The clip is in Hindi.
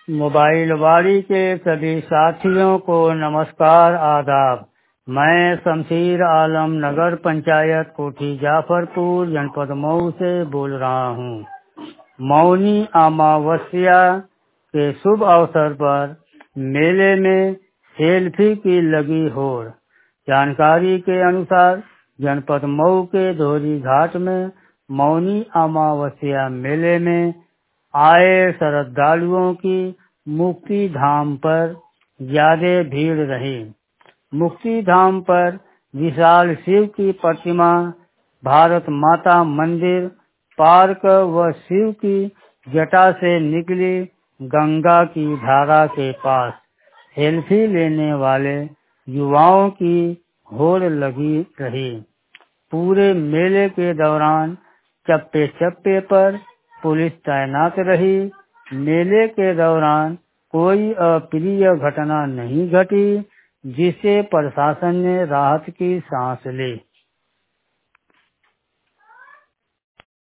मोबाइल वाड़ी के सभी साथियों को नमस्कार आदाब। मैं शमशीर आलम नगर पंचायत कोठी जाफरपुर जनपद मऊ से बोल रहा हूँ। मौनी अमावस्या के शुभ अवसर पर मेले में सेल्फी की लगी होड़। जानकारी के अनुसार जनपद मऊ के धोरी घाट में मौनी अमावस्या मेले में आए श्रद्धालुओं की मुक्ति धाम पर ज्यादा भीड़ रही। मुक्ति धाम पर विशाल शिव की प्रतिमा, भारत माता मंदिर, पार्क व शिव की जटा से निकली गंगा की धारा के पास सेल्फी लेने वाले युवाओं की होड़ लगी रही। पूरे मेले के दौरान चप्पे चप्पे पर पुलिस तैनात रही। मेले के दौरान कोई अप्रिय घटना नहीं घटी, जिससे प्रशासन ने राहत की सांस ली।